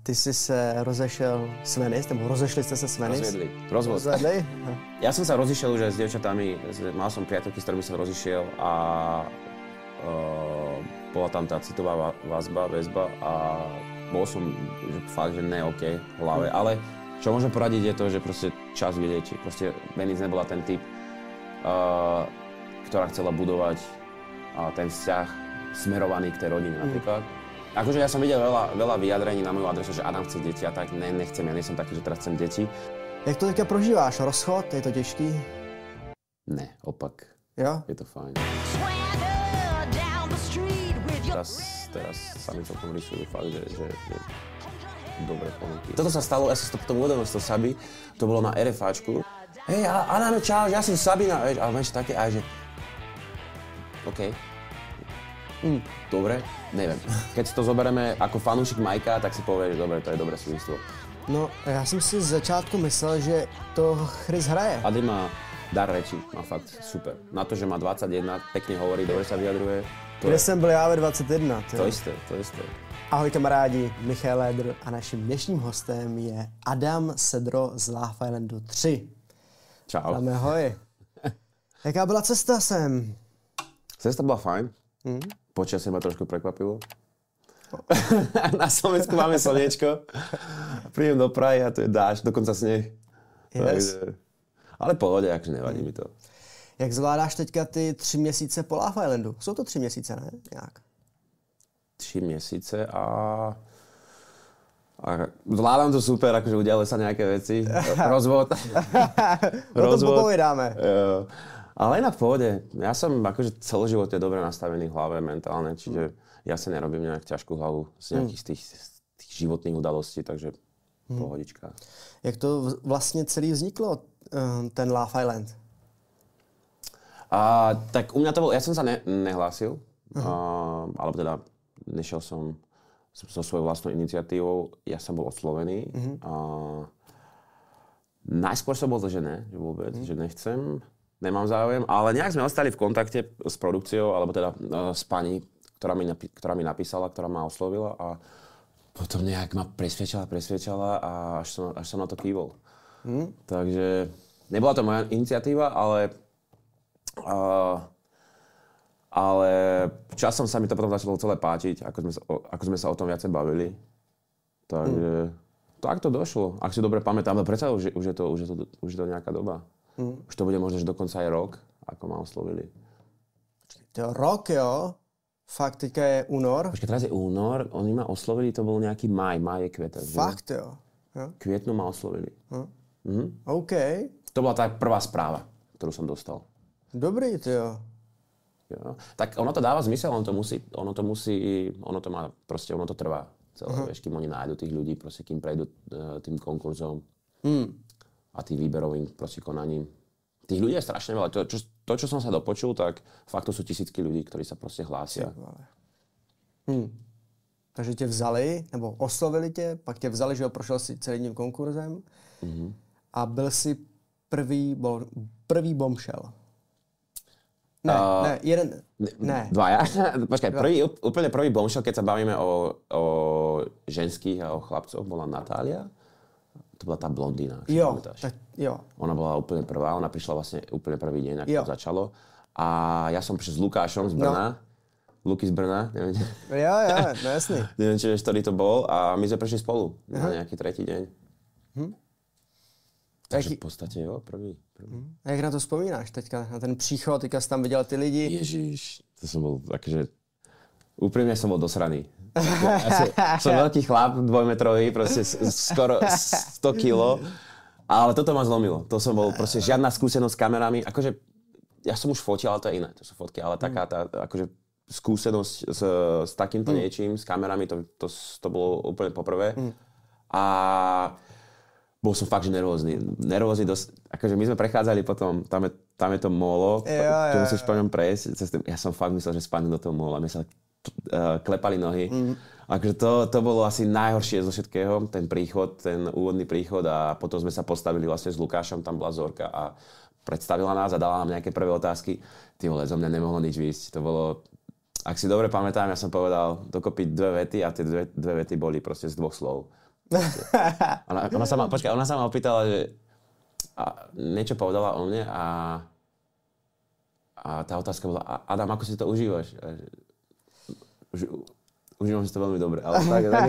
ty jsi se rozešel s Venice, nebo rozešli ste sa s Venice? Rozvedli. Ja som sa rozišiel už aj s dievčatami, mal som priateľky, s ktorými som rozišiel a bola tam tá citová väzba a bol som že fakt, že ne OK v hlave, ale čo môžem poradiť je to, že proste čas vylieči. Proste Venice nebola ten typ, ktorá chcela budovať ten vzťah smerovaný k tej rodine napríklad. Akože ja som videl veľa vyjadrení na moju adresu, že Adam chce deti a tak, ne, nechcem, ja nie som taký, že teraz chcem deti. Jak to teďka prožíváš? Rozchod? Je to těžký? Ne, opak. Jo? Je to fajn. Teraz sa mi celkom rysujú fakt, že dobre ponuky. Toto sa stalo, ja som si to potom uvedomil z toho Saby, to bolo na RFAčku. Hej, Adam, čau, ja som Sabina, vieš, ale vieš, také aj, že... OK. Dobre, neviem. Keď si to zoberieme ako fanúšik Majka, tak si povie, že dobre, to je dobré súvislo. No, já jsem si z začátku myslel, že to Chris hraje. Ady má dar reči, má fakt super. Na to, že má 21, pekne hovorí, dobre sa vyjadruje. Kde jsem byl já ve 21? To isté. Ahoj kamarádi, Michal Lédr a naším dnešním hostem je Adam Sedro z Love Islandu 3. Čau. Ahoj. Jaká byla cesta sem? Cesta bola fajn. Počasie ma trošku prekvapilo. Na Slovensku máme slniečko. Prídem do Prahy a to je dážď, dokonca sneh. Yes. Ale pohode, akože nevadí mi to. Jak zvládáš teďka ty 3 měsíce po Love Islandu? Jsou to 3 měsíce, ne? Jak? 3 měsíce a zvládam to super, akože udiali sa nejaké veci. Rozvod. O tom popovedáme. Ale inak v pohode. Ja som akože celoživotne dobre nastavený v hlave mentálne, čiže ja sa nerobím nejak ťažkú hlavu z nejakých z tých životných udalostí, takže pohodička. Jak to vlastně celý vzniklo, ten Love Island? Tak u mňa to bolo, ja som sa nehlásil, alebo teda nešiel som so svojou vlastnou iniciatívou, ja som bol oslovený. Najskôr som bol to, že ne, že vôbec, že nechcem. Nemám záujem, ale nejak sme ostali v kontakte s produkciou, alebo teda s pani, ktorá mi napísala, ktorá ma oslovila a potom nejak ma presviečala a až som na to kývol. Takže nebola to moja iniciatíva, ale časom sa mi to potom začalo celé páčiť, ako sme sa o tom viacej bavili. Takže tak to došlo. Ak si dobre pamätám, ale predsa už je to nejaká doba. Už to bude možno, že dokonca aj rok, ako ma oslovili. To rok, jo? Fakt, teďka je únor. Počkej, teraz je únor, oni ma oslovili, to bol nejaký maj je květen. Fakt, jo? Květnu ma oslovili. OK. To bola tá prvá správa, ktorú som dostal. Dobrý, jo. Jo. Tak ono to dáva zmysel, ono to trvá. Celé, vieš, kým oni nájdu tých ľudí, proste, kým prejdú tým konkurzom. A tým výberovým proste konaním. Tých ľudí je strašne veľa. To, čo som sa dopočul, tak fakt to sú tisícky ľudí, ktorí sa proste hlásia. Takže tě vzali, nebo oslovili tě, pak tě vzali, že ho prošel si celým tím konkurzem a byl si prvý bombshell. Ne. Dvaja. Počkaj, úplne prvý bombshell, keď sa bavíme o ženských a o chlapcoch, bola Natália. To bola tá blondína, ak si pamätáš. Jo. Ona bola úplne prvá, ona prišla vlastne úplne prvý deň, ako to začalo. A ja som prišiel s Lukášom z Brna. Luky z Brna, neviem. Jo, no jasný. Neviem, či vieš, ktorý to bol. A my sme prišli spolu na nejaký tretí deň. Takže v podstate, jo, prvý. A jak na to vzpomínáš teďka? Na ten příchod, teďka jsi tam viděl ty lidi? Ježiš. To som bol, akože... Úprimne som bol dosraný. Som veľký chlap, 2-metrový, proste skoro 100 kilo. Ale toto ma zlomilo. To som bol proste žiadna skúsenosť s kamerami. Akože, ja som už fotil, ale to je iné. To sú fotky, ale taká tá, akože skúsenosť s takýmto niečím, s kamerami, to bolo úplne poprvé. A bol som fakt, že nervózny. Nervózny dosť. Akože my sme prechádzali potom, tam je to molo, tu musíš po ňom prejsť. Ja som fakt myslel, že spadnem do toho mola. Mne sa klepali nohy. Akože to bolo asi najhoršie zo všetkého, ten úvodný príchod a potom sme sa postavili vlastne s Lukášom, tam bola Zorka a predstavila nás a dala nám nejaké prvé otázky. Ty vole, zo mňa nemohlo nič výjsť. To bolo, ak si dobre pamätám, ja som povedal dokopy 2 vety a tie 2 vety boli proste z 2 slov. Ona sa ma opýtala, že niečo povedala o mne a tá otázka bola, Adam, ako si to užívaš? Užívam si to veľmi dobre. Ale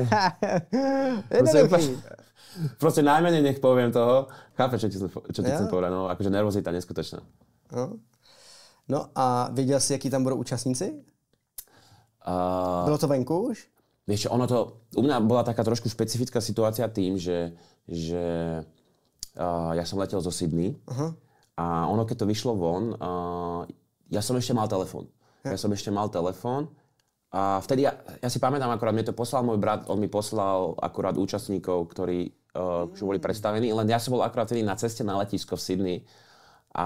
proste najmenej nech poviem toho. Chápeš, čo ti chcem povedať? No, akože nervozita neskutočná. No a věděl jsi, jaký tam budou účastníci? Bylo to venku už? Vieš čo, u mňa bola taká trošku špecifická situácia tým, že ja som letel zo Sydney a ono, keď to vyšlo von, ja som ešte mal telefón. A vtedy, ja si pamätám, akorát mne to poslal môj brat, on mi poslal akorát účastníkov, ktorí už boli predstavení, len ja som bol akorát vtedy na ceste na letisko v Sydney a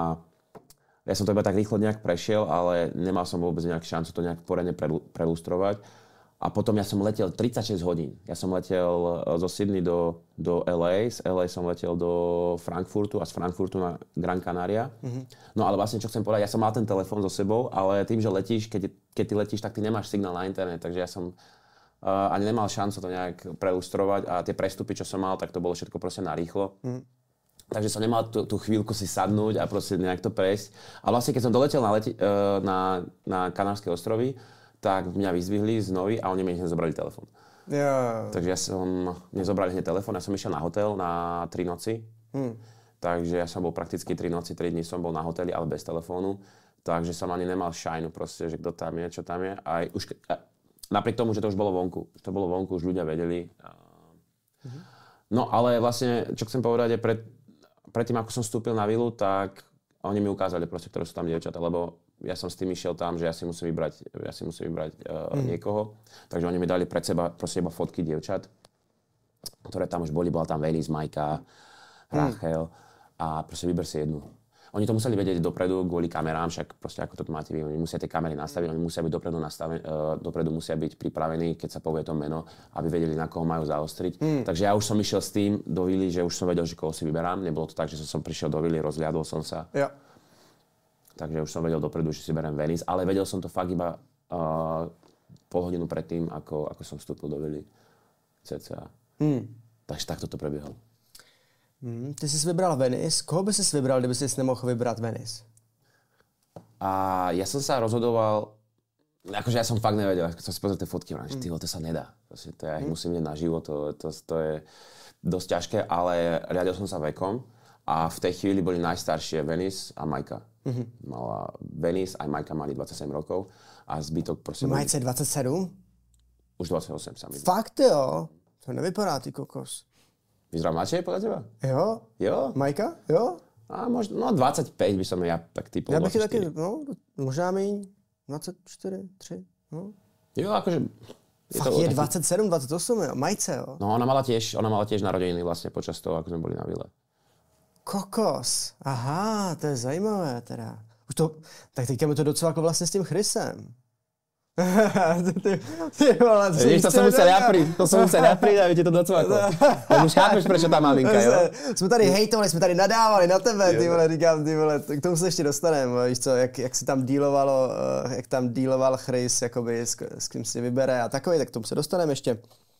ja som to iba tak rýchlo nejak prešiel, ale nemal som vôbec nejak šancu to nejak poriadne prelustrovať. A potom ja som letel 36 hodín. Ja som letel zo Sydney do LA, z LA som letel do Frankfurtu a z Frankfurtu na Gran Canaria. No ale vlastne, čo chcem povedať, ja som mal ten telefón so sebou, ale tým, že letíš, keď ty letíš, tak ty nemáš signál na internet, takže ja som ani nemal šancu to nejak prelustrovať a tie prestupy, čo som mal, tak to bolo všetko proste narýchlo. Takže som nemal tú chvíľku si sadnúť a proste nejak to prejsť. A vlastne, keď som doletel na Kanárske ostrovy, tak mňa vyzdvihli z Novy a oni mi hneď zobrali telefón. Takže mne zobrali hneď telefón, ja som išiel na hotel na 3 noci. Takže ja som bol prakticky 3 noci, 3 dní som bol na hoteli, ale bez telefónu. Takže som ani nemal šajnu proste, že kto tam je, čo tam je. Napriek tomu, že to už bolo vonku, už ľudia vedeli. No ale vlastne, čo chcem povedať, je predtým, ako som vstúpil na vilu, tak oni mi ukázali proste, ktoré sú tam dievčatá, lebo ja som s tým išiel tam, že ja si musím vybrať niekoho. Takže oni mi dali pred seba proste iba fotky dievčat, ktoré tam už boli. Bola tam Venice, Majka, Rachel a proste vyber si jednu. Oni to museli vedieť dopredu kvôli kamerám, však proste ako to máte vy, oni musia tie kamery nastaviť, oni musia byť dopredu musia byť pripravení, keď sa povie to meno, aby vedeli, na koho majú zaostriť. Takže ja už som išiel s tým do vily, že už som vedel, že koho si vyberám. Nebolo to tak, že som prišiel do vily, rozhliadol som sa. Ja. Takže už som vedel dopredu, že si beriem Venice, ale vedel som to fakt iba pol hodinu predtým, ako som vstúpil do vily cca. Takže takto to prebiehalo. Ty jsi vybral Venice. Koho by si vybral, kdyby si nemohl vybrat Venice? A ja som sa rozhodoval, akože ja som fakt nevedel, keď som si pozrel tie fotky, že to sa nedá. To ja ich musím vidieť naživo, to je dosť ťažké, ale riadil som sa vekom a v tej chvíli boli najstaršie Venice a Majka. Mala Venice, aj Majka mali 27 rokov a zbytok proste... Majce 27? Už 28 sa mi. Fakt jo? To nevypadá, ty kokos. Vyzerá mladšie podľa teba? Jo. Majka? Jo? A možno, 25 by som ja tak typol. Ja bych taky, možná míň, 24, 3, no. Jo, akože... Fakt je 27, 28, jo, Majce, jo. No ona mala tiež narodeniny vlastne počas toho, ako sme boli na vile. Kokos, aha, to je zajímavé teda. Tak teďka mi to docela jako vlastně s tím Chrisem. Ty vole, to som musel napriť, aby ti to docvaklo. Už chápeš, prečo tá maminka, jo? Jsme tady hejtovali, jsme tady nadávali na tebe, ty vole, říkám, ty vole, k tomu se ještě dostaneme, víš co, jak si tam dealoval Chris, jakoby, s kým si vybere a takový, tak k tomu se dostaneme ještě.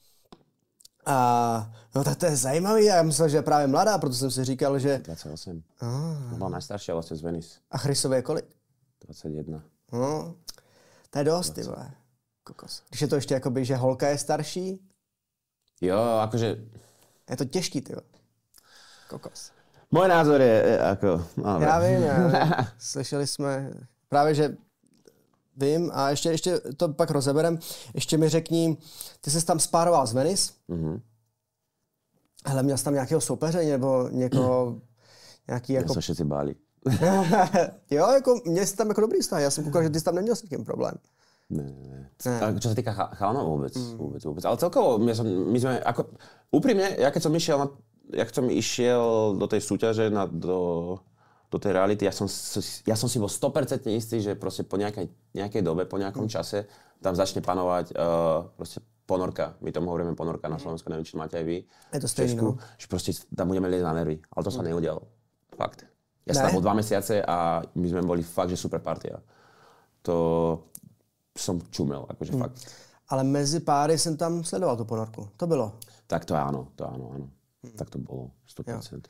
No tak to je zajímavý, já myslel, že je právě mladá, proto jsem si říkal, že... 28. Byla najstaršia vlastne z Venice. A Chrisové je kolik? 21. No, to je dost, ty vole. Kokos. Když je to ještě jakoby, že holka je starší? Jo, akože... Je to těžký, ty vole. Kokos. Môj názor je ako... Já vím. Slyšeli jsme právě, že vím a ještě to pak rozeberem. Ještě mi řekni, ty jsi tam spároval z Venice. Hele, měl jsi tam nějakého soupeře nebo někoho... Nějaký jako... Ja sa všetci báli. Jo, jako, měl jsi tam jako dobrý vztah. Já jsem koukal, že ty jsi tam neměl s takým problém. Ne. Čo sa týka chalanov vôbec. Ale celkovo, my sme, ako, úprimne, ja keď som išiel do tej súťaže, do tej reality, ja som si bol 100% istý, že proste po nejakej dobe, po nejakom čase, tam začne panovať proste ponorka. My tomu hovoríme ponorka na Slovensku, neviem, či máte aj vy. Je to stejné, no. Že proste tam budeme liezť na nervy. Ale to sa neudialo. Fakt. Ja som tam bol 2 mesiace a my sme boli fakt, že super partia. To som čumel, akože fakt. Ale mezi páry jsem tam sledoval tu ponorku. To bylo. Tak to áno. Tak to bolo, 100%.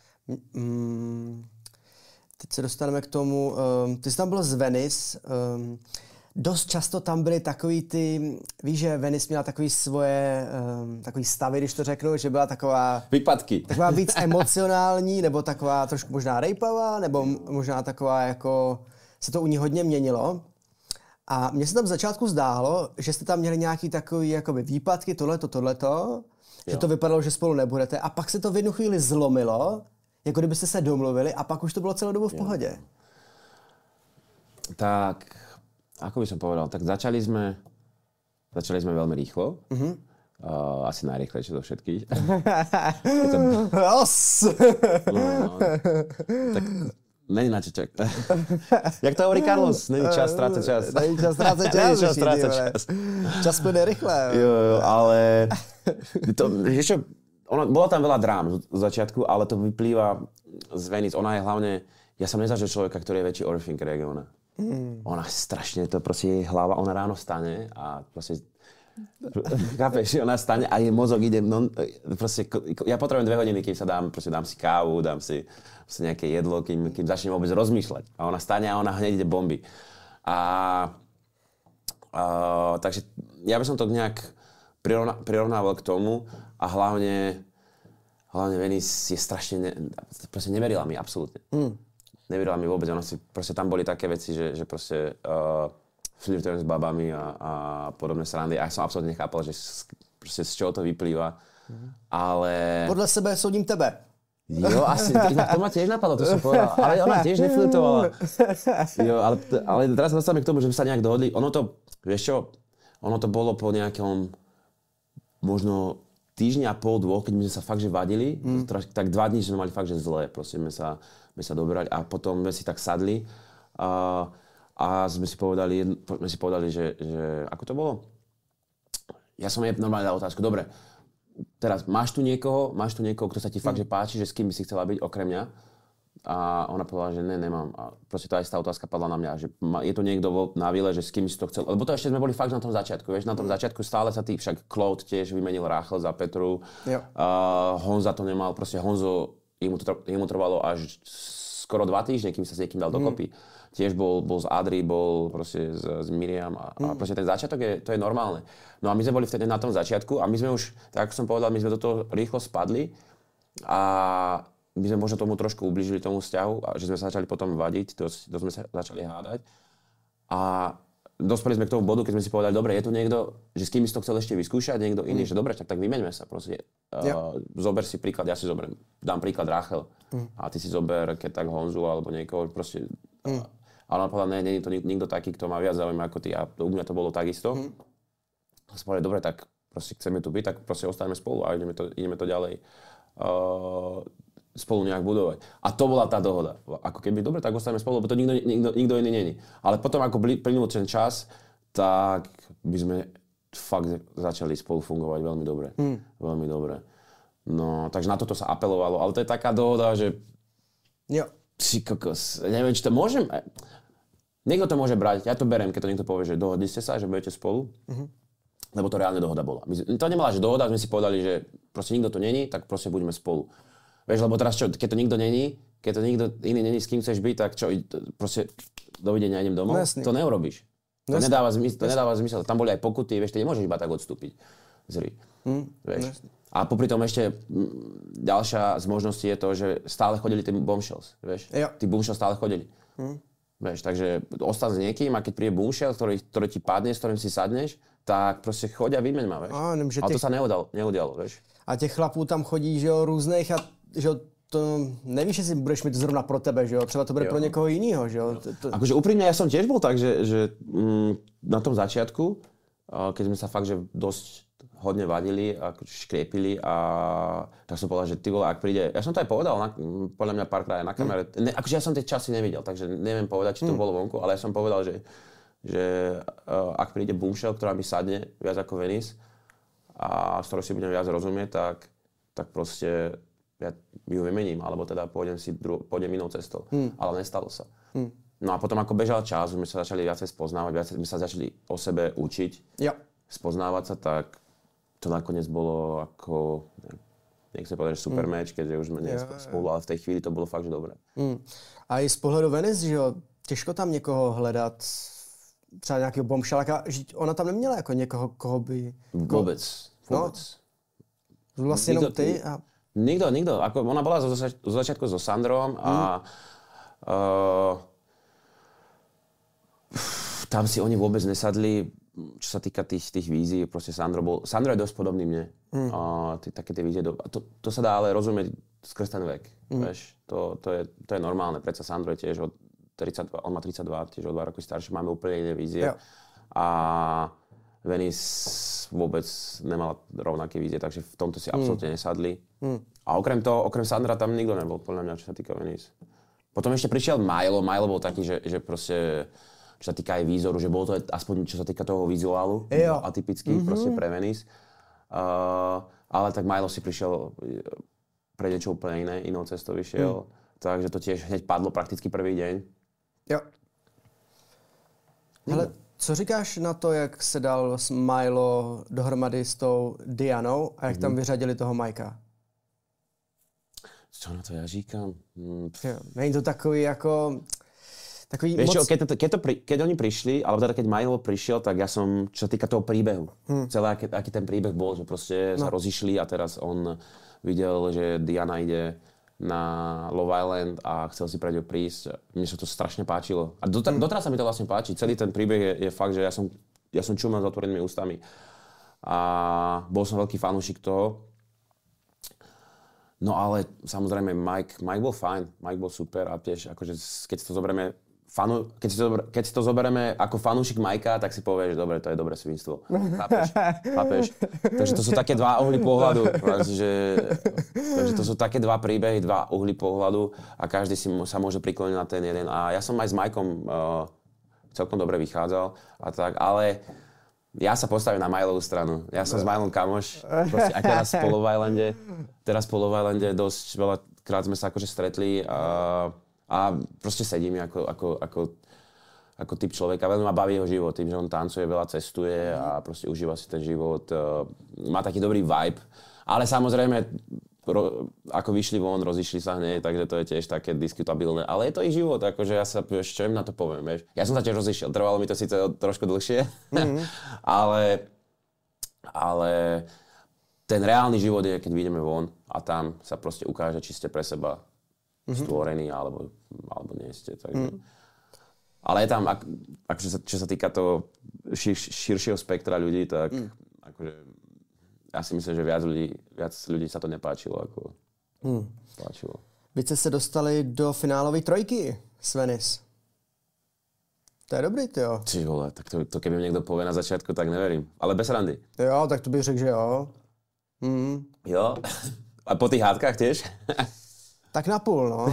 Teď se dostaneme k tomu, ty jsi tam byl z Venice, dost často tam byly takový ty, víš, že Venice měla takový svoje, takový stavy, když to řeknu, že byla taková... Výpadky. Taková víc emocionální, nebo taková trošku možná rejpavá, nebo možná taková jako, se to u ní hodně měnilo. A mně se tam v začátku zdálo, že jste tam měli nějaký takový jakoby výpadky, tohleto, že to vypadalo, že spolu nebudete a pak se to v jednu chvíli zlomilo, jako kdybyste se domluvili a pak už to bylo celou dobu v pohodě. Tak, ako by som povedal, tak začali sme veľmi rýchlo. Asi najrýchlejšie zo všetkých. Tak není na čo čakať. Jak to hovorí Carlos, není čas strácať čas. Není čas strácať čas. Čas plyne rýchle. Jo, ale bola tam veľa drám z začiatku, ale to vyplýva z Venice. Ona je hlavne, ja som nezažil človeka, ktorý je väčší overthinker, jak ona. Ona strašne, to proste jej hlava, ona ráno stane a proste, chápeš, ona stane a jej mozog ide, proste, ja potrebujem 2 hodiny, kým sa dám si kávu, dám si nejaké jedlo, kým začnem vôbec rozmýšľať. A ona stane a ona hneď ide bomby. Takže ja by som to nejak prirovnával k tomu a hlavne Venice je strašne, proste neverila mi absolútne. Neverila mi vôbec, ona si, proste tam boli také veci, že proste flirtujem s babami a podobné srandy a ja som absolútne nechápal, že proste z čoho to vyplýva, ale... Podľa sebe súdim tebe. Jo, asi, to ma tiež napadlo, to som povedal, ale ona tiež neflirtovala. Jo, ale teraz sa dostávame k tomu, že sme sa nejak dohodli, ono to bolo po nejakom možno týždňa a pol, 2, keď my sme sa fakt že vadili, tak 2 dní sme mali fakt že zlé, proste sme sa dobrali a potom sme si tak sadli a sme si povedali, že ako to bolo? Ja som jej normálne dal otázku, dobre, teraz máš tu niekoho, kto sa ti fakt že páči, že s kým by si chcela byť okrem mňa? A ona povedala, že nemám. A proste to aj tá otázka padla na mňa, že je tu niekto na vile, že s kým si to chcel. Lebo to ešte sme boli fakt na tom začiatku, vieš, na tom začiatku stále sa však Claude tiež vymenil Rachel za Petru. Honza to nemal, proste Honzo, jemu trvalo až skoro 2 týždne, kým sa s niekým dal dokopy. Tiež bol z Adri, bol proste s Miriam a proste ten začiatok to je normálne. No a my sme boli vtedy na tom začiatku a my sme už, tak ako som povedal, my sme do toho rýchlo spadli a my sme možno tomu trošku ublížili tomu vzťahu a že sme sa začali potom vadiť, to sme sa začali hádať. A dospeli sme k tomu bodu, keď sme si povedali, dobre, je tu niekto, že s kým si to chcel ešte vyskúšať, niekto iný, že dobre, tak vymeňme sa proste. Zober si príklad, ja si dám príklad Rachel a ty si zober, keď tak Honzu alebo niekoho proste. Ale on povedal, nie je to nikto taký, kto má viac zaujíma ako ty a u mňa to bolo takisto. A si povedali, dobre, tak proste chceme tu byť, tak proste ostaneme spolu a ideme to ďalej. Spolu nejak budovať. A to bola tá dohoda. Ako keby, dobre, tak ostaneme spolu, lebo to nikto iný není. Ale potom, ako plynul ten čas, tak by sme fakt začali spolu fungovať veľmi dobre. Veľmi dobre. No, takže na toto sa apelovalo. Ale to je taká dohoda, že... Jo. Si kokos, neviem, či to môžem... Niekto to môže brať, ja to beriem, keď to niekto povie, že dohodli ste sa, že budete spolu. Lebo to reálne dohoda bola. To nebola, že dohoda, sme si povedali, že proste nikto tu není, tak proste buďme spolu. Vieš, lebo teraz čo, keď to nikto není, keď to nikto iný není, s kým chceš byť, tak čo, proste dovidenia, idem domov, to neurobíš. To nedáva zmysel. Tam boli aj pokuty, vieš, ty nemôžeš iba tak odstúpiť z hry. Vieš. A popri tom ešte ďalšia z možností je to, že stále chodili tí bombshells, vieš. Tí bombshells stále chodili. Vieš, takže ostan s niekým a keď príde bombshell, ktorý ti padne, s ktorým si sadneš, tak proste choď a vymeň ma, vieš. Ale to sa neudialo, vieš. A těch chlapů tam chodí, že jo, různých a že jo, to nevíš, jestli budeš mít zrovna pro tebe, že jo, třeba to bude pro někoho jiného, že jo. Akože úprimne, ja som tiež bol tak, že na tom začiatku, keď sme sa fakt, že dosť hodne vadili a škriepili a tak som povedal, že ty vole, ak príde, ja som to aj povedal, podľa mňa párkrát aj na kamere, akože ja som tie časy nevidel, takže neviem povedať, či to bolo vonku, ale ja som povedal, že ak príde bombshell, ktorá mi sadne viac ako Venice a s ktorou si budem viac rozumieť, tak proste ja ju vymením, alebo teda pôjdem inou cestou. Ale nestalo sa. No a potom ako bežal čas, sme sa začali viacej spoznávať, viacej sme sa začali o sebe učiť, spoznávať sa, tak to nakoniec bolo ako, nechcem povedať, že super match, keďže už sme spolu, ale v tej chvíli to bylo fakt, že dobré. A i z pohledu Venice, že jo, těžko tam někoho hledat, třeba nějakého bomšalaka, že ona tam neměla jako někoho, koho by... Vůbec. No, vlastně jenom ty a... Nikto. Ako ona bola zo začiatku so Sandrom a tam si oni vôbec nesadli, čo sa týka tých vízií. Proste Sandro je dosť podobný mne. Také tie vízie. To sa dá ale rozumieť skrz ten vek. Vieš? To je normálne. Predsa Sandro je tiež od 32, on má 32, tiež o 2 roky starší. Máme úplne iné vízie. Jo. A Venice vôbec nemala rovnaké vízie, takže v tomto si absolútne nesadli. A okrem Sandra tam nikto nebol, podľa mňa, čo sa týka Venice. Potom ešte prišiel Milo bol taký, že proste, čo sa týka aj výzoru, že bol to aspoň, čo sa týka toho vizuálu, atypický proste pre Venice. Ale tak Milo si prišiel pre niečo úplne iné, inou cestou vyšiel, takže to tiež hneď padlo prakticky prvý deň. Jo. Ale co říkáš na to, jak se dal Milo dohromady s tou Dianou a jak tam vyřadili toho Majka? Co na to ja říkám? Není to takový jako... Takový vieš moc... čo, keď oni prišli, alebo teda keď Milo prišiel, tak ja som, čo sa týka toho príbehu, celé aký ten príbeh bol, že proste sa rozišli a teraz on videl, že Diana ide na Love Island a chcel si pre ňu prísť. Mne sa to strašne páčilo. A doteraz sa mi to vlastne páči. Celý ten príbeh je fakt, že ja som čumal s otvorenými ústami. A bol som veľký fanúšik toho. No ale samozrejme Mike bol fajn. Mike bol super a tiež akože keď si to zoberieme ako fanúšik Majka, tak si povieš, že dobre, to je dobré svinstvo. Chápeš? Takže to sú také dva uhly pohľadu. Takže to sú také dva príbehy, dva uhly pohľadu a každý sa môže prikloniť na ten jeden. A ja som aj s Majkom celkom dobre vychádzal a tak, ale ja sa postavím na Milovú stranu. Ja som s Milom kamoš, proste aj teraz po Love Islande dosť veľakrát sme sa akože stretli a proste sedím ako typ človeka. Veľmi ma baví jeho život, tým, že on tancuje, veľa cestuje a proste užíva si ten život. Má taký dobrý vibe. Ale samozrejme, ako vyšli von, rozišli sa hneď, takže to je tiež také diskutabilné. Ale je to ich život, akože ja sa, čo im na to poviem, vieš. Ja som sa tiež rozišiel, trvalo mi to síce trošku dlhšie, ale ten reálny život je, keď vyjdeme von a tam sa proste ukáže, či ste pre seba stvorení, alebo nie ste. Takže. Ale je tam, čo sa týka toho širšieho spektra ľudí, tak akože, ja si myslím, že viac ľudí sa to nepáčilo, ako páčilo. Vy ste sa dostali do finálovej trojky s Venice. To je dobrý, tyjo. Čiže vole, tak to keby mi niekto povie na začiatku, tak neverím. Ale bez randy. Jo, tak to bych řekl, že jo. Jo? A po tých hádkach tiež? Tak napůl, no.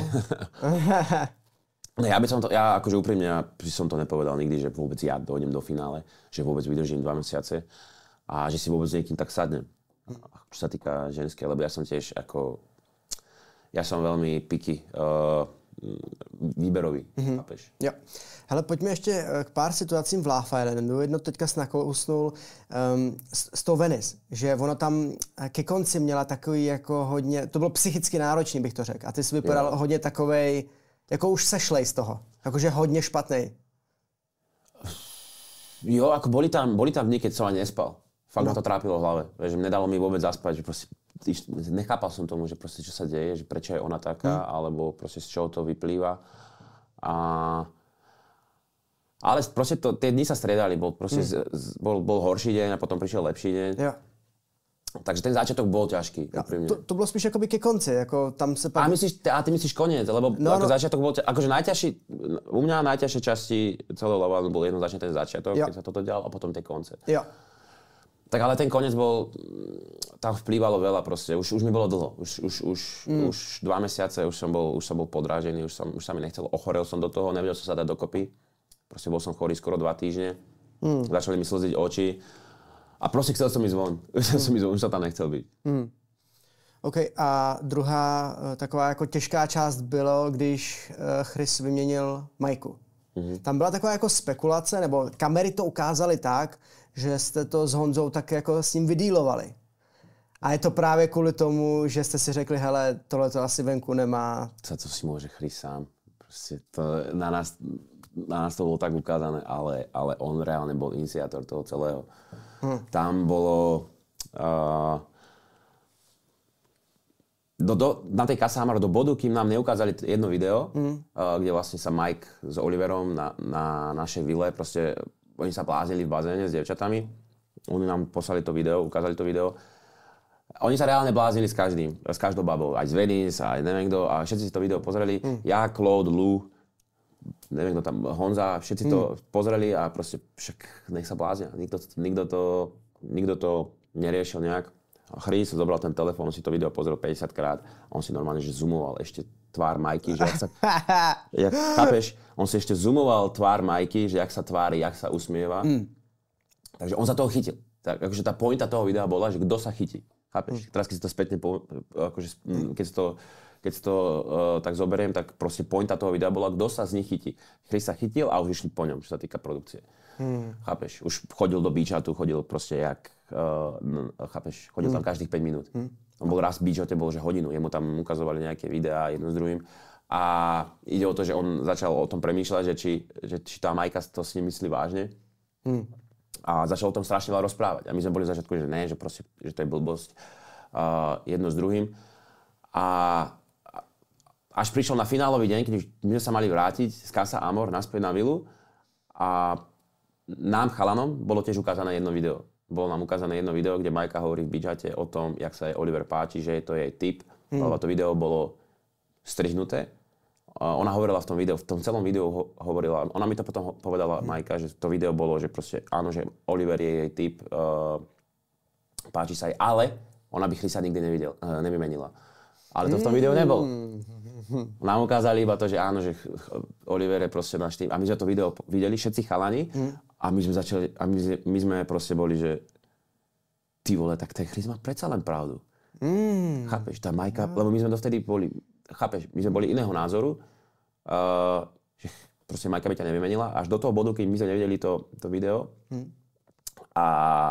No ja akože úprimne, ja by som to nepovedal nikdy, že vôbec ja dojdem do finále, že vôbec vydržím 2 mesiace a že si vôbec niekým tak sadnem. Čo sa týka ženské, lebo ja som tiež ja som veľmi picky, výberový, chápeš? Jo. Hele, pojďme ještě k pár situacím v Love Islandu. Jedno teďka nakousnul s tou Venice, že ona tam ke konci měla takový jako hodně, to bylo psychicky náročný, bych to řekl. A ty jsi vypadal hodně takovej, jako už sešlej z toho. Jakože hodně špatnej. Jo, ako boli tam dny, keď som ani nespal. Fakt ma to trápilo v hlave. Že nedalo mi vôbec zaspať, že proste nechápal som tomu, že proste čo sa deje, že prečo je ona taká, alebo proste z čoho to vyplýva. Ale proste tie dni sa striedali, bol horší deň a potom prišiel lepší deň. Jo. Takže ten začiatok bol ťažký, úprimne. To bylo spíš jakoby ke konci, jako tam se pak... A ty myslíš koniec, lebo začiatok bol akože najťažší, u mňa najťažšie časti celého Love Islandu bol jednoznačne ten začiatok, keď sa toto dialo, a potom tie konce. Jo. Tak ale ten koniec bol, tam vplývalo veľa proste, už mi bolo dlho, už 2 mesiace, už som bol podrážený, už sa mi nechcelo, ochorel som do toho, nevedel som sa dať dokopy, proste bol som chorý skoro 2 týždne, začali mi slziť oči a proste chcel som ísť von, už sa tam nechcel byť. OK, a druhá taková jako těžká část bylo, když Chris vyměnil Majku. Tam byla taková jako spekulace, nebo kamery to ukázaly tak, že jste to s Honzou tak jako s ním vydílovali. A je to právě kvůli tomu, že jste si řekli, hele, tohle to asi venku nemá. Co si môže Chris sám. Proste to na nás to bolo tak ukázané, ale on reálne bol iniciátor toho celého. Tam bolo... na tej Casa Amor do bodu, kým nám neukázali jedno video, kde vlastne sa Mike s Oliverom na našej vile, proste oni sa bláznili v bazéne s dievčatami. Oni nám poslali to video, ukázali to video. Oni sa reálne bláznili s každou babou, aj z Venice, aj neviem kto, a všetci si to video pozreli. Ja, Claude, Lou, neviem kto tam, Honza, všetci to pozreli a proste však nech sa bláznia. Nikto to neriešil nejak. A Chris zobral ten telefón, on si to video pozrel 50 krát, on si normálne že zoomoval ešte tvár Majky, že chápeš? On si ešte zoomoval tvár Majky, že jak sa tvári, jak sa usmieva. Takže on sa toho chytil. Tak, akože tá pointa toho videa bola, že kto sa chytí. Chápeš? Teraz keď si to spätne, akože, keď si to tak zoberiem, tak proste pointa toho videa bola, kto sa z nich chytí. Chris sa chytil a už išli po ňom, čo sa týka produkcie. Chápeš? Už chodil do beachatu, chodil proste jak... chápeš? Chodil tam každých 5 minút. On bol raz v beachate, bol že hodinu, jemu tam ukazovali nejaké videá jedno s druhým. A ide o to, že on začal o tom premýšľať, že či tá Majka to s ním myslí vážne. A začal o tom strašne veľa rozprávať. A my sme boli v začiatku, že ne, že proste, že to je blbosť jedno s druhým. A až prišiel na finálový deň, keď už my sme sa mali vrátiť z Casa Amor naspäť na vilu a nám chalanom bolo tiež ukázané jedno video. Bolo nám ukázané jedno video, kde Majka hovorí v beachate o tom, jak sa jej Oliver páči, že to je jej typ. Lebo to video bolo strihnuté. Ona hovorila v tom videu, v tom celom videu hovorila, ona mi to potom povedala Majka, že to video bolo, že proste áno, že Oliver je jej typ, páči sa jej, ale ona by Chrisa nikdy nevymenila. Ale to v tom videu nebolo. Nám ukázali iba to, že áno, že Oliver je proste náš typ. A my sme to video videli, všetci chalani, a my sme začali, a my sme proste boli, že ty vole, tak ten Chris má predsa len pravdu. Chápeš, tá Majka, lebo my sme dovtedy boli, chápeš, my sme boli iného názoru, že proste Majka by ťa nevymenila, až do toho bodu, keď my sme nevideli to video. A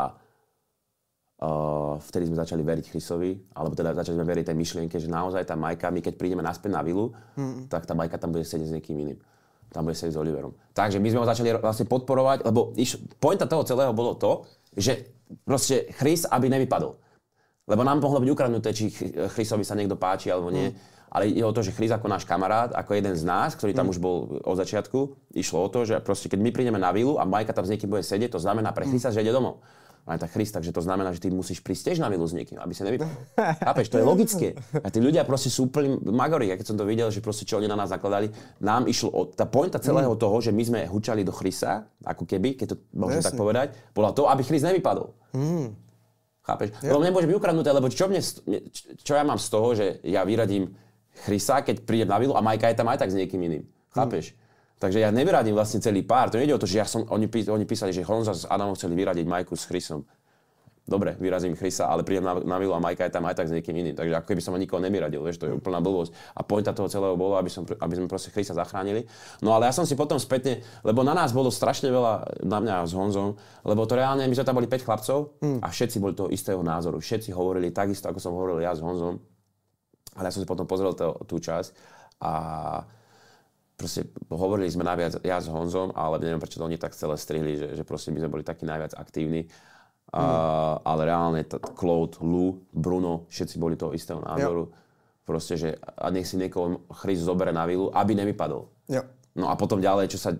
vtedy sme začali veriť Chrisovi, alebo teda začali sme veriť tej myšlienke, že naozaj tá Majka, my keď prídeme naspäť na vilu, tak tá Majka tam bude sedieť s niekým iným. Tam bude sedieť s Oliverom. Takže my sme ho začali vlastne podporovať, lebo pointa toho celého bolo to, že proste Chris, aby nevypadol. Lebo nám mohlo byť ukradnuté, či Chrisovi sa niekto páči alebo nie. Ale ide o to, že Chris ako náš kamarát, ako jeden z nás, ktorý tam už bol od začiatku, išlo o to, že proste keď my prídeme na vilu a Majka tam s niekým bude sedieť, to znamená pre Chrisa, že ide domov. Ale tak Chris, takže to znamená, že ty musíš prísť tiež na vilu s niekým, aby sa nevypadol. Chápeš, to je logické. A tí ľudia proste sú úplní magori. A keď som to videl, že proste čo oni na nás zakladali, nám išlo tá pointa celého toho, že my sme hučali do Chrisa, ako keby, keď to môžem tak povedať, bola to, aby Chris nevypadol. Chápeš? Lebo nemôže byť ukradnuté, lebo čo ja mám z toho, že ja vyradím Chrisa, keď prídem na vilu a Majka je tam aj tak s niekým iným. Chápeš? Takže ja nevyradím vlastne celý pár. To nejde o to, že oni písali, že Honza s Adamom chceli vyradiť Majku s Chrisom. Dobre, vyrazím Chrisa, ale prídem na vilu a Majka je tam aj tak s niekým iným. Takže ako keby som nikoho nevyradil, vieš, to je úplná blbosť. A pointa toho celého bolo, aby sme proste Chrisa zachránili. No ale ja som si potom spätne, lebo na nás bolo strašne veľa, na mňa s Honzom, lebo to reálne, my sme tam boli 5 chlapcov a všetci boli toho istého názoru. Všetci hovorili takisto, ako som hovoril ja s Honzom. Ale ja som si potom pozrel tú časť a proste hovorili sme najviac ja s Honzom, ale neviem, prečo to oni tak celé strihli, že proste my sme boli takí najviac aktívni. Ale reálne Claude, Lou, Bruno, všetci boli toho istého názoru. Proste, že a nech si niekoho Chris zobere na vilu, aby nevypadol. Jo. No a potom ďalej, čo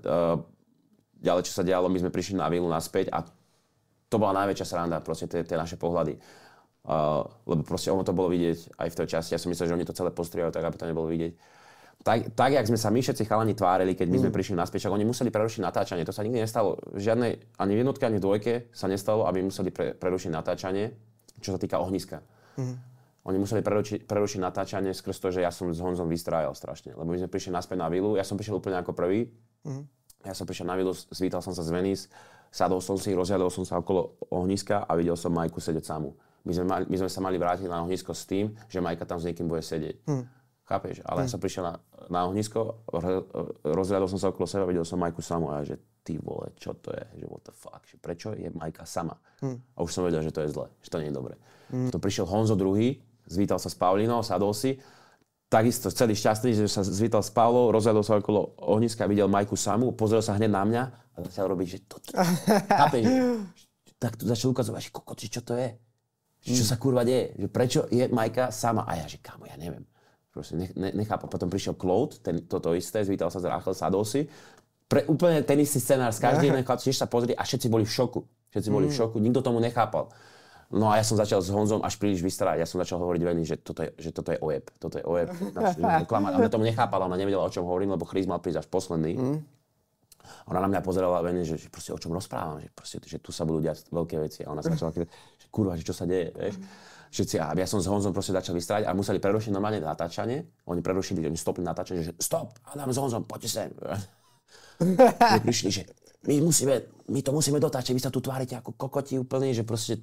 sa dialo, my sme prišli na vilu naspäť a to bola najväčšia sranda, proste tie naše pohľady. Lebo proste ono to bolo vidieť aj v tej časti. Ja som myslel, že oni to celé postriehajú tak, aby to nebolo vidieť. Tak, jak sme sa my všetci chalani tvárili, keď my sme prišli naspäť, oni museli prerušiť natáčanie. To sa nikdy nestalo. Žiadnej, ani v jednotke, ani v dvojke sa nestalo, aby museli prerušiť natáčanie, čo sa týka ohniska. Oni museli prerušiť natáčanie skrz to, že ja som s Honzom vystrájal strašne. Lebo my sme prišli naspäť na vilu, ja som prišiel úplne ako prvý. Ja som prišiel na vilu, zvítal som sa z Venice, sadol som si, rozjadol som sa okolo ohniska a videl som Majku sedieť samú. My sme sa mali vrátiť na ohnisko s tým, že Majka tam s niekým bude sedieť. Chápeš? Ale ja som prišiel na ohnisko, rozhľadol som sa okolo seba, videl som Majku samu a ja, že ty vole, čo to je? Že what the fuck? Že prečo je Majka sama? A už som vedel, že to je zle, že to nie je dobre. Potom prišiel Honzo druhý, zvítal sa s Paulinou, sadol si. Takisto celý šťastný, že sa zvítal s Paulou, rozhľadol sa okolo ohniska, videl Majku samu, pozrel sa hneď na mňa a začal robiť, že toto. Chápeš? Tak tu začal ukazovať, že kokoti, čo to je? Čo sa kurva deje? Že prečo je Majka sama? A ja, že kámo, ja neviem. Proste nechápam. Potom prišiel Claude, toto isté, zvítal sa z Rachel, sadol si. Úplne ten istý scenár, z každej jednej chlapci tiež sa pozrieť a všetci boli v šoku. Všetci boli v šoku, nikto tomu nechápal. No a ja som začal s Honzom až príliš vystárať. Ja som začal hovoriť veľmi, že toto je ojeb. Toto je ojeb. A ona tomu nechápala, ona nevedela, o čom hovorím, lebo Chris mal prísť až posledný. Ona na mňa pozerala veľmi, že proste o čom rozprávam, že tu sa budú diať veľké veci. A ona sa začala že kurva, že čo sa deje, vieš. Všetci, a ja som s Honzom proste začal vystrať a museli prerušiť normálne natáčanie. Oni stopli natáčanie, že stop, Adam s Honzom, poďte sem. My prišli, že my to musíme dotáčať, vy sa tu tvárite ako kokoti úplne, že proste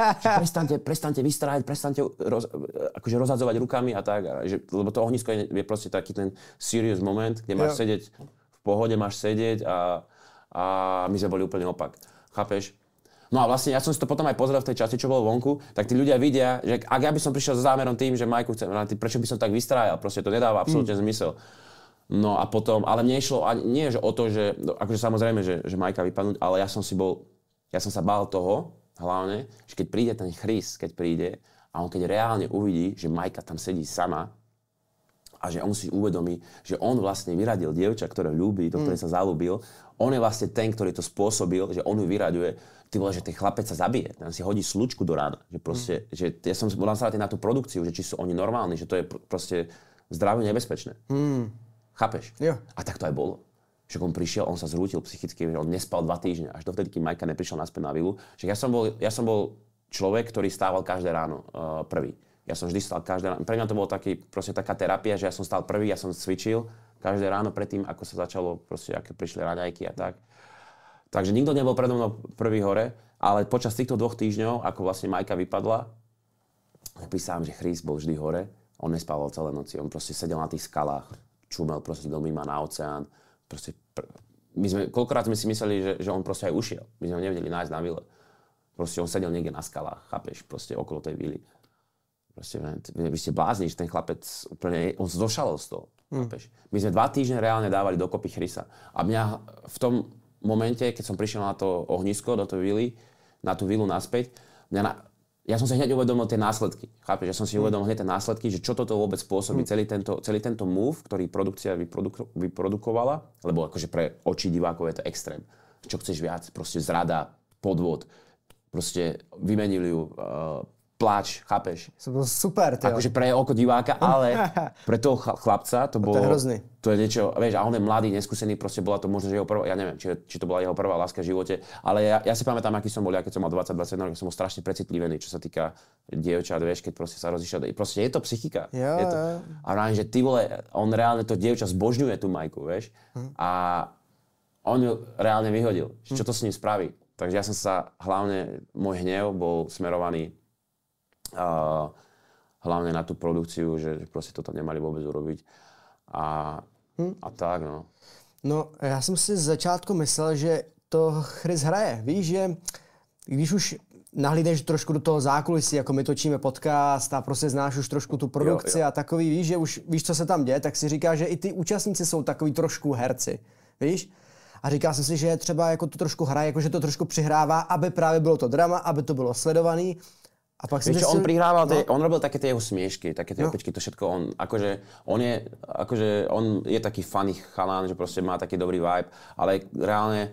že prestante vystrať, prestante akože rozhadzovať rukami a tak, lebo to ohnisko je proste taký ten serious moment, kde máš sedieť v pohode, máš sedieť a my sme boli úplne opak. Chápeš? No a vlastne ja som si to potom aj pozrel v tej časti, čo bolo vonku, tak tí ľudia vidia, že ak ja by som prišiel za zámerom tým, že Majku chcem, prečo by som tak vystrájal, proste to nedáva absolútne zmysel. No a potom, ale mne išlo ani nie že o to, že akože samozrejme, že Majka vypadnúť, ale ja som sa bál toho, hlavne, že keď príde ten Chris, keď príde a on keď reálne uvidí, že Majka tam sedí sama a že on si uvedomí, že on vlastne vyradil dievča, ktoré ľúbi, do ktorej sa zalúbil, on je vlastne ten, ktorý to spôsobil, že on ju vyraďuje. Ty vole, že ten chlapec sa zabije, ten si hodí slučku do rána. Že proste, že ja som bol nastavený na tú produkciu, že či sú oni normálni, že to je proste zdravé nebezpečné. Chápeš? Jo. A tak to aj bolo. Že on prišiel, on sa zrútil psychicky, že on nespal 2 týždne, až dovtedy, kým Majka neprišiel naspäť na vilu. Že ja som bol človek, ktorý stával každé ráno prvý. Ja som vždy stál každé ráno. Pre mňa to bolo proste taká terapia, že ja som stál prvý, ja som cvičil každé ráno predtým, ako sa začalo, proste, aké prišli raňajky a tak. Takže nikto nebol predo mnou prvý hore, ale počas týchto 2 týždňov, ako vlastne Majka vypadla, napísam, že Chris bol vždy hore, on nespával celé noci, on proste sedel na tých skalách, čumel proste do mimo na oceán. Proste, koľkokrát sme si mysleli, že on proste aj ušiel. My sme ho nevedeli nájsť na vile. Proste on sedel niekde na skalách, chápeš, proste okolo tej vily. Proste, vy ste blázni, že ten chlapec úplne, on zošalel z toho, chápeš. My sme 2 týždne reálne dávali dokopy Chrisa. A mňa v tom momente, keď som prišiel na to ohnisko, do tej vily, na tú vilu naspäť, ja som si hneď uvedomil tie následky. Chápeš? Ja som si uvedomil hneď tie následky, že čo toto vôbec spôsobí, celý tento move, ktorý produkcia vyprodukovala, lebo akože pre oči divákov je to extrém. Čo chceš viac? Proste zrada, podvod. Proste vymenili ju, pláč, chápeš? To bolo super, tyjo. Akože pre oko diváka, ale pre toho chlapca to bolo... To je hrozný. To je niečo, vieš, a on je mladý, neskúsený, proste bola to možno, že jeho prvá, ja neviem, či to bola jeho prvá láska v živote, ale ja si pamätám, aký som bol, keď som mal 20-21 rokov, som bol strašne precitlivený, čo sa týka dievčat, vieš, keď proste sa rozišiel. Proste je to psychika. Jo. A ráne, že ty vole, on reálne to dievča zbožňuje tú Majku, vieš, a on ju reálne vyhodil. Čo to s ním spraví? Takže ja som sa, hlavne môj hnev bol smerovaný hlavne na tú produkciu, že proste toto nemali vôbec urobiť. A tak, no. No, já jsem si z začátku myslel, že to Chris hraje. Víš, že když už nahlídneš trošku do toho zákulisí, jako my točíme podcast a prostě znáš už trošku tu produkci jo. A takový, víš, že už víš, co se tam děje, tak si říká, že i ty účastníci jsou takový trošku herci, víš? A říkal jsem si, že třeba jako to trošku hraje, jako že to trošku přihrává, aby právě bylo to drama, aby to bylo sledovaný. A pak vieš čo, on prihrával, on robil také tie jeho smiešky, také tie opičky, to všetko on, on je taký funny chalán, že proste má taký dobrý vibe, ale reálne,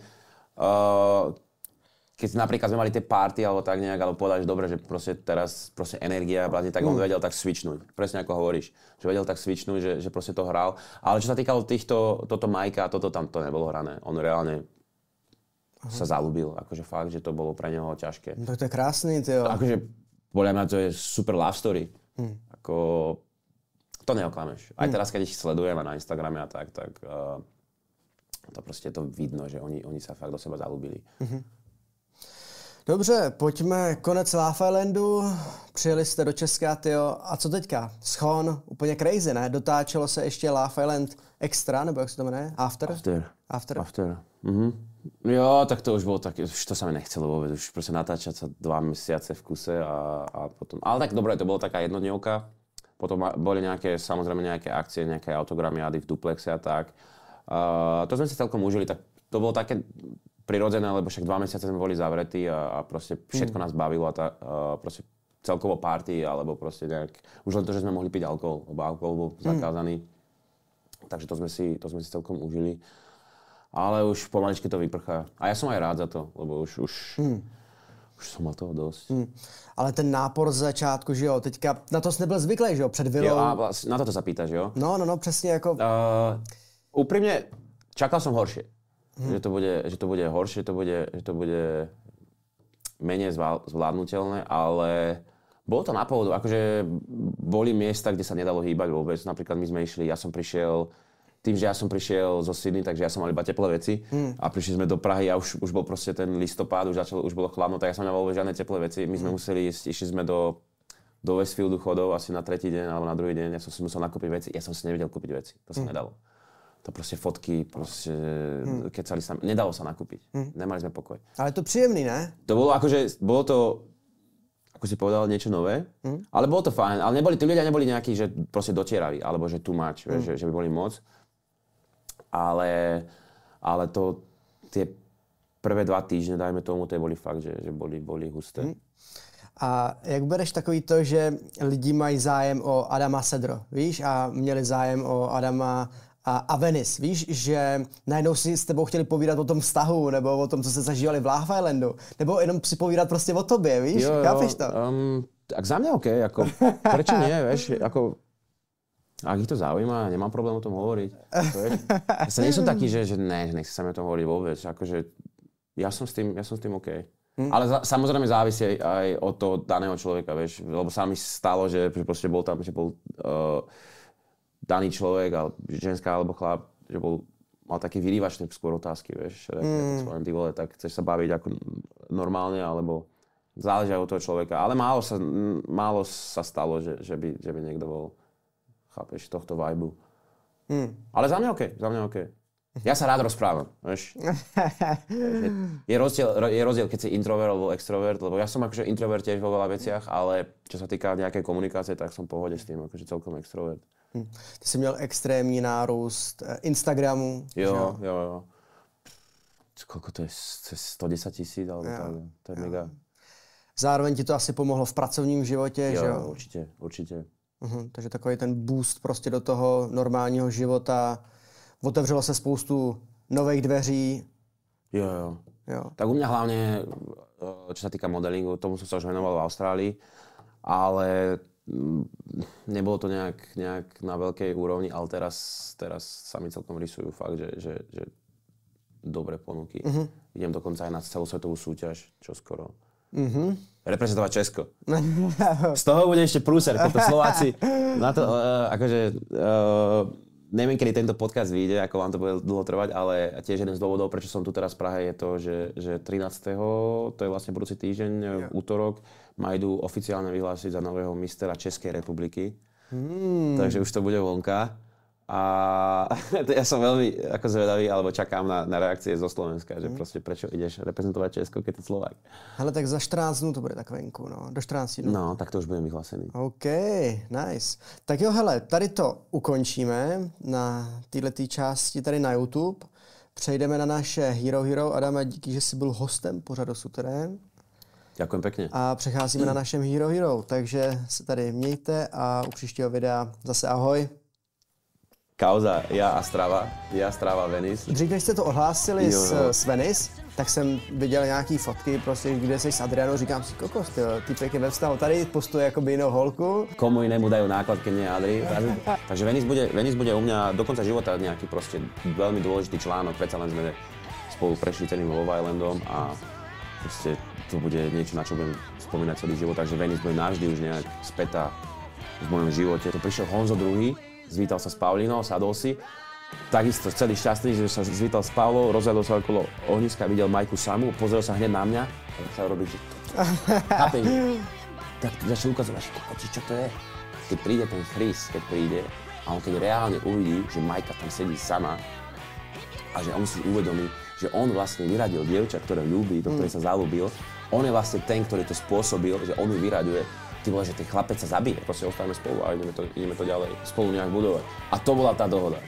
keď napríklad sme mali tie party alebo tak nejak, alebo povedali, že dobre, že proste teraz proste energia, tak on vedel tak switchnúť, presne ako hovoríš, že vedel tak switchnúť, že proste to hral, ale čo sa týkalo toto Majka, toto tam to nebolo hrané, on reálne sa zalúbil, akože fakt, že to bolo pre neho ťažké. No to je krásny, tyjo. Akože podľa mňa to je super love story. Ako, to neoklameš. Aj teraz, keď ich sledujem na Instagrame a tak to proste to vidno, že oni sa fakt do seba zalúbili. Dobře, pojďme konec Love Islandu. Přijeli jste do Česka, tyjo. A co teďka? Schon, úplně crazy, ne? Dotáčelo se ještě Love Island Extra, nebo jak se to jmenuje? After. Mhm. Jo, tak to už bolo také, už to sa mi nechcelo vôbec, už proste natáčať sa 2 mesiace v kuse a potom, ale tak dobre, to bola taká jednodňovka, potom boli samozrejme nejaké akcie, nejaké autogramiády v duplexe a tak. To sme si celkom užili, tak to bolo také prirodzené, lebo však 2 mesiace sme boli zavretí a proste všetko nás bavilo a proste celkovo party, alebo proste nejak, už len to, že sme mohli piť alkohol, lebo alkohol bol zakázaný, takže to sme si celkom užili. Ale už pomaličky to vyprchá. A ja som aj rád za to, lebo už som mal toho dosť. Ale ten nápor z začátku, že jo, teďka, na to jsi nebyl zvyklý, že jo, před Villou. Jo, a na to sa pýtaš, jo? No, přesně jako... Úprimne, čakal som horšie. Že to bude horšie, že to bude menej zvládnutelné, ale bolo to na pohodu. Akože boli miesta, kde sa nedalo hýbať vôbec. Napríklad my sme išli, tým, že ja som prišiel zo Sydney, takže ja som mal iba teplé veci a prišli sme do Prahy a už bol proste ten listopad, už bolo chladno, tak ja som nemal vôbec žiadne teplé veci. My sme museli ísť, išli sme do Westfieldu chodov asi na 3. deň alebo na 2. deň, ja som si musel nakúpiť veci, ja som si nevedel kúpiť veci, to sa nedalo. To proste fotky, kecali sa, nedalo sa nakúpiť, nemali sme pokoj. Ale to príjemný, ne? To bolo akože, bolo to, ako si povedal, niečo nové, ale bolo to fajn, ale tí ľudia neboli nejakí, že proste dotieraví, alebo že too much, že by boli moc. Ale tie prvé 2 týždne, dajme tomu, to boli fakt, že boli husté. A jak bereš takový to, že lidi mají zájem o Adama Sedro, víš? A měli zájem o Adama a Venice, víš? Že najednou si s tebou chtěli povídat o tom vztahu, nebo o tom, co se zažívali v Love Islandu, nebo jenom si povídat prostě o tobě, víš? Chápeš to? Tak za mňa OK, ako, prečo nie, vieš? Ako, ak ich to zaujíma, nemám problém o tom hovoriť. Ja sa nie som taký, že nechce sa mi o tom hovoriť vôbec. Akože, ja som s tým OK. Ale samozrejme závisí aj od toho daného človeka, vieš. Lebo sa mi stalo, že proste bol tam, že bol daný človek, ale ženská alebo chlap, že mal taký vyrývačné skôr otázky, vieš. Ty vole, tak chceš sa baviť ako normálne, alebo záleží aj od toho človeka. Ale málo sa stalo, že by niekto bol, chápeš, tohto vibu. Ale za mňa OK. Ja sa rád rozprávam, vieš. Je rozdiel, keď si introvert alebo extrovert, lebo ja som akože introvert tiež vo veľa veciach, ale čo sa týka nejakej komunikácie, tak som v pohode s tým, akože celkom extrovert. Ty jsi měl extrémní nárůst Instagramu. Jo. Koľko to je? 110 000 alebo tak, to je mega. Zároveň ti to asi pomohlo v pracovním životě, že jo? Určitě. Takže takový ten boost prostě do toho normálního života. Otevřelo se spoustu nových dveří. Jo. Tak u mňa hlavne, čo sa týka modelingu, tomu som sa už venoval v Austrálii, ale nebolo to nejak na veľkej úrovni, ale teraz sa mi celkom rysujú fakt, že dobré ponuky. Idem dokonca aj na celosvetovú súťaž, čo skoro. Reprezentovať Česko. Z toho bude ešte prúser, preto Slováci na to, neviem, kedy tento podcast vyjde, ako vám to bude dlho trvať, ale tiež jeden z dôvodov, prečo som tu teraz v Prahe, je to, že 13. to je vlastne budúci týždeň, útorok, ma idú oficiálne vyhlásiť za nového mistera Českej republiky. Takže už to bude vonka. A ja som veľmi ako zvedavý, alebo čakám na reakcie zo Slovenska, že proste prečo ideš reprezentovať Česko, keď ty Slovák. Hele, tak za 14 dnů to bude tak venku, no. Do 14 dnů. No, tak to už budem vyhlásený. OK, nice. Tak jo, hele, tady to ukončíme na této části tady na YouTube. Přejdeme na naše Hero. Adame, díky, že jsi byl hostem pořadu Suterén. Ďakujem pekne. A přecházíme na našem Hero. Takže se tady mějte a u příštího videa zase ahoj. Kauza, ja Strava Venice. Dřív, než jste to ohlásili s Venice, tak jsem viděl nějaký fotky, prostě, kde jsi s Adrianou, říkám si, kokos, týpek je ve vztahu, tady postuje jakoby jinou holku. Komu inému dajú náklad, keď nie Adri. Takže Venice bude u mňa do konca života nejaký proste veľmi dôležitý článok, predsa len sme spolu prešli celým Love Islandom a proste to bude niečo, na čo budem spomínať celý život, takže Venice bude navždy už nejak spätá v mojom živote. To prišiel Honzo II, zvítal sa s Paulinou, sadol si takisto celý šťastný, že sa zvítal s Paulou, rozhľadol sa okolo ohniska, videl Majku samú, pozrel sa hneď na mňa a začal robiť, že chápeš, tak začal ukazovať, že čo to je? Keď príde ten Chris, keď príde a on keď reálne uvidí, že Majka tam sedí sama a že on si uvedomí, že on vlastne vyradil dievča, ktoré ľúbi, do ktorej sa zalúbil, on je vlastne ten, ktorý to spôsobil, že on ju vyraďuje. Ty vole, že ten chlapec sa zabije, proste ostaneme spolu a ideme to ďalej spolu nejak budovať. A to bola tá dohoda.